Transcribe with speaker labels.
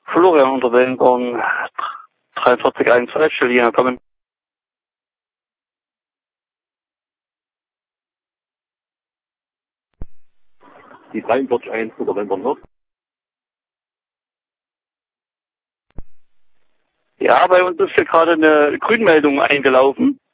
Speaker 1: Florian unter Wellenborn 4312, Juliana kommen.
Speaker 2: Die 43.1 unter Wellenborn Nord.
Speaker 1: Ja, bei uns ist hier gerade eine Grünmeldung eingelaufen.